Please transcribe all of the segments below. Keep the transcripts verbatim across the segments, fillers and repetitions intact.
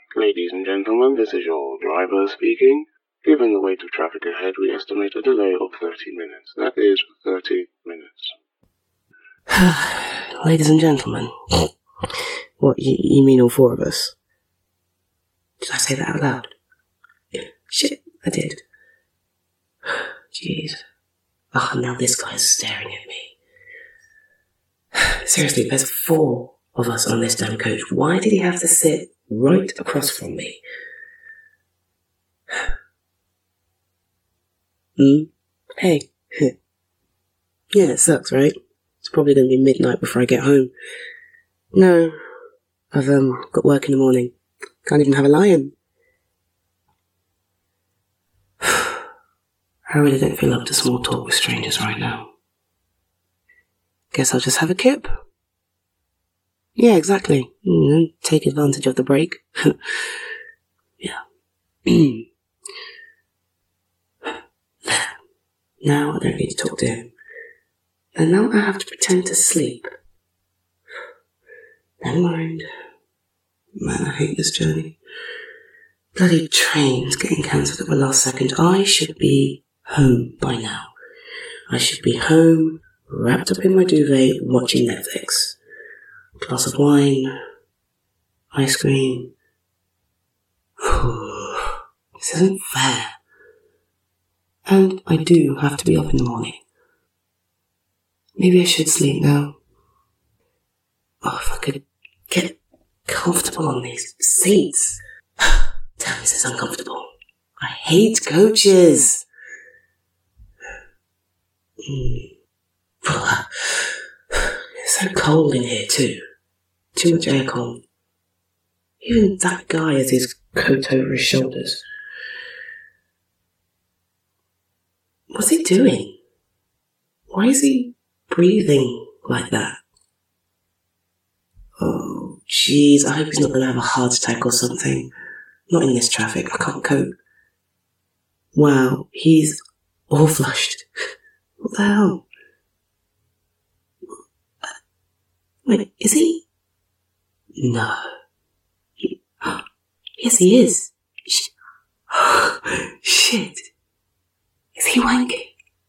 Ladies and gentlemen, this is your driver speaking. Given the weight of traffic ahead, we estimate a delay of thirty minutes. That is thirty minutes. Ladies and gentlemen. What, you, you mean all four of us? Did I say that out loud? Shit, I did. Jeez. Oh, now this guy's staring at me. Seriously, there's four of us on this damn coach. Why did he have to sit right across from me? Hmm? Hey. Yeah, it sucks, right? It's probably going to be midnight before I get home. No, I've um got work in the morning. Can't even have a lie-in. I really don't feel up to small talk with strangers right now. Guess I'll just have a kip. Yeah, exactly. You know, take advantage of the break. Yeah. Now I don't need to talk to him. And now I have to pretend to sleep. Never mind. Man, I hate this journey. Bloody trains getting cancelled at the last second. I should be home by now. I should be home, wrapped up in my duvet, watching Netflix. A glass of wine, ice cream. This isn't fair. And I do have to be up in the morning. Maybe I should sleep now. Oh, if I could get comfortable on these seats. Damn, this is uncomfortable. I hate coaches. Mm. It's so cold in here too. Too much aircon. Even that guy has his coat over his shoulders. What's he doing? Why is he breathing like that? Oh, jeez, I hope he's not going to have a heart attack or something. Not in this traffic, I can't cope. Wow, he's all flushed. What the hell? Wait, is he? No. He... Yes, he is. Sh- Shit. Is he wanking?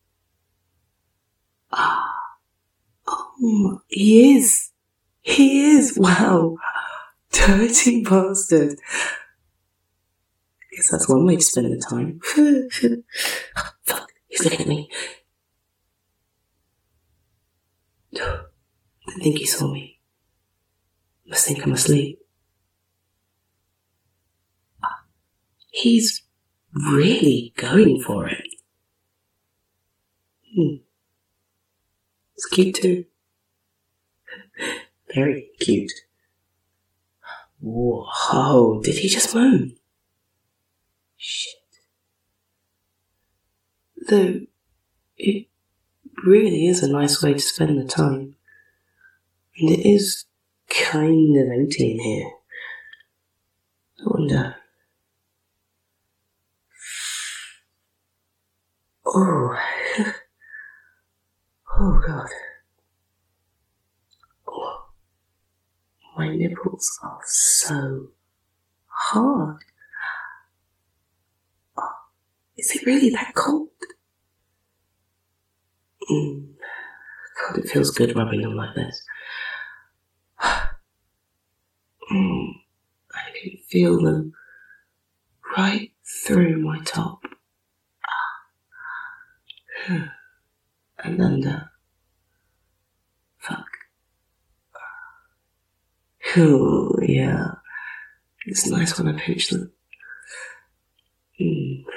Ah. Oh, he is. He is. Wow. Dirty bastard. Guess that's one way to spend the time. Fuck, he's looking at me. I think he saw me. Must think I'm asleep. He's really going for it. Hmm. It's cute too. Very cute. Whoa, did he just moan? Shit. Though, it really is a nice way to spend the time. And it is kind of empty in here. I wonder... Oh. Oh, God. Oh. My nipples are so hard. Oh. Is it really that cold? Mm. God, it feels good rubbing them like this. Mm. I can feel them right through my top. And under. Fuck. Oh, yeah. It's nice when I pinch them. Mm.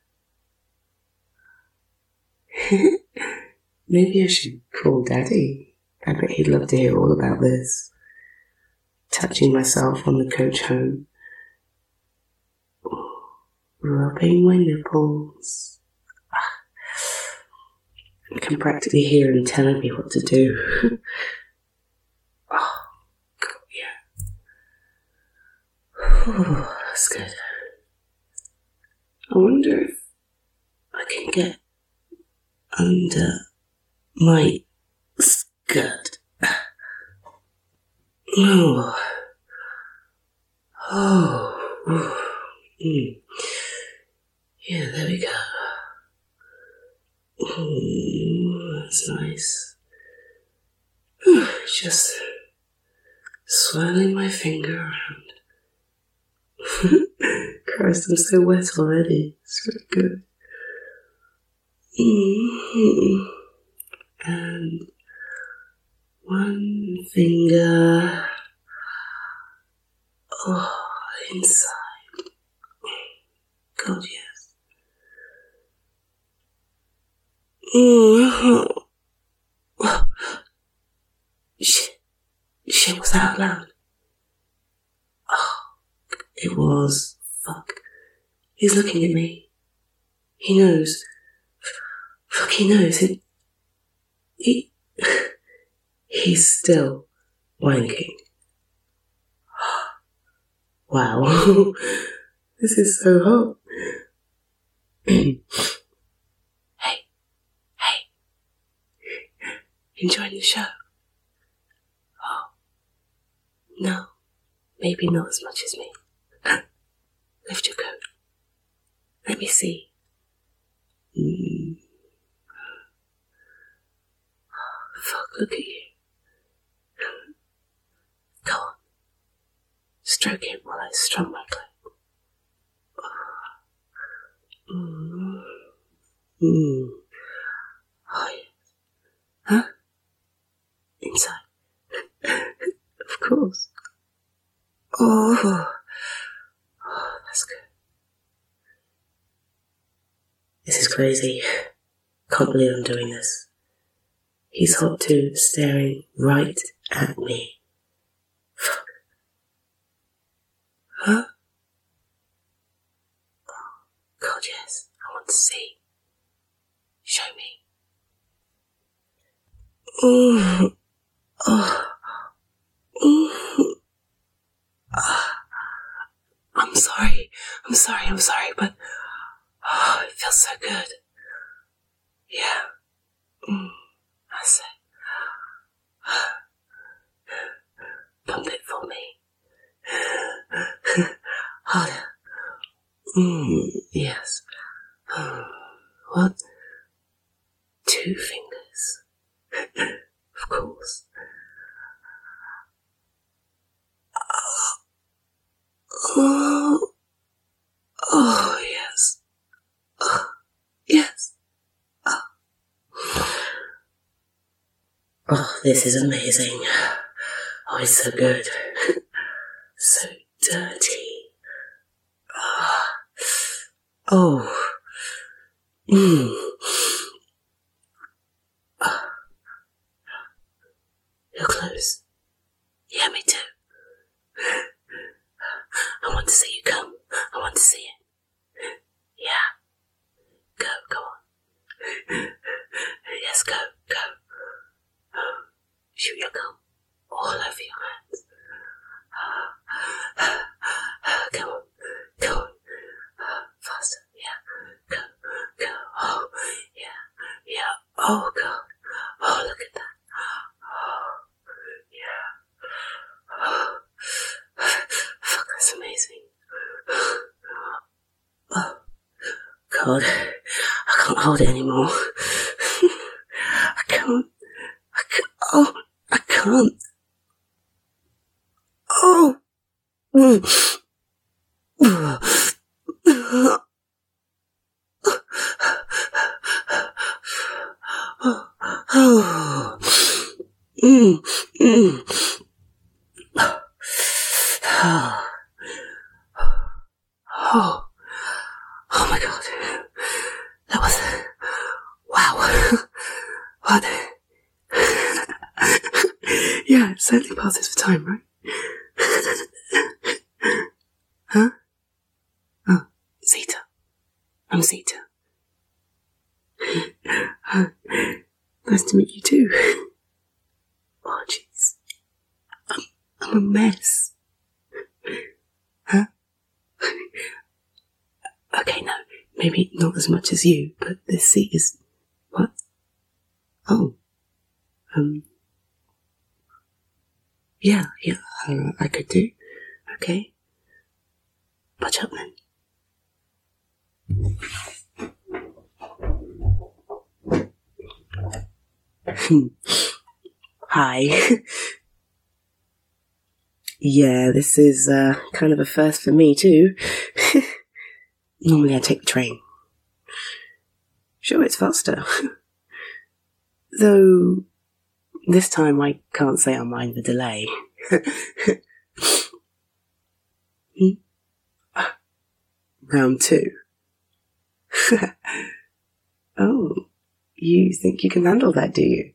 Maybe I should call Daddy. I bet he'd love to hear all about this. Touching myself on the coach home. Rubbing my nipples. I can practically hear him telling me what to do. Oh, God, yeah. Oh, that's good. I wonder if I can get under my skirt. Oh. Oh. mm. Yeah, there we go. Ooh, that's nice. Just swirling my finger around. Christ, I'm so wet already. It's really good. Mm-hmm. And one finger. Oh, inside. God, yes. Mm-hmm. Shit. Shit, was that out loud? Oh, it was. Fuck. He's looking at me. He knows. Fuck, he knows. He... He... He's still wanking. Wow. This is so hot. Hey. Hey. Enjoying the show? Oh. No. Maybe not as much as me. Lift your coat. Let me see. Mm. Fuck, look at you. Go on. Stroke him while I strum my cloak. Mm. Mm. Oh, yeah. Huh? Inside. Of course. Oh. Oh, that's good. This is crazy. Can't believe I'm doing this. He's hot too, staring right at me. Fuck. Huh? Oh, God, yes. I want to see. Show me. Mm. Oh. Mm. Ah. I'm sorry. I'm sorry. I'm sorry, but oh, it feels so good. Yeah. Mm. That's it. Pump it for me. Harder. Mm, yes. What? Two fingers. Of course. Oh, oh yes. Oh, yes. Oh. Oh, this is amazing. Oh, it's so good. So dirty. Oh. Oh. Mm. Oh. You're close. Yeah, me too. I want to see you come. I want to see it. Yeah. Go, go on. Yes, go, go. Shoot your gum all over your hands. Come on, come on. Faster, yeah. Go, go. Oh, yeah, yeah. Oh, God. Oh, look at that. Oh, yeah. Oh, fuck, that's amazing. Oh, God. I can't hold it anymore. I can't. I can't. Oh, I can't. Oh. Mm. Oh. Mm. Mm. Oh. Oh my God. That was... Wow. What? Yeah, it certainly passes for time, right? Huh? Oh, Zeta. I'm Zeta. Oh, nice to meet you too. Oh, jeez. I'm, I'm a mess. Huh? Okay, no, maybe not as much as you, but this seat is... What? Oh. Um... Yeah, yeah, uh, I could do. Okay. Budge up then. Hi. Yeah, this is uh, kind of a first for me too. Normally I take the train. Sure, it's faster. Though, this time I can't say I'll mind the delay. hmm? Round two. Oh, you think you can handle that, do you?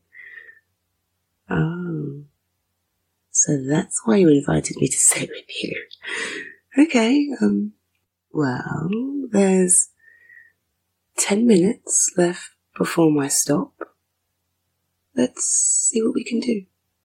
Oh, so that's why you invited me to sit with you. Okay, um, well, there's ten minutes left before my stop. Let's see what we can do.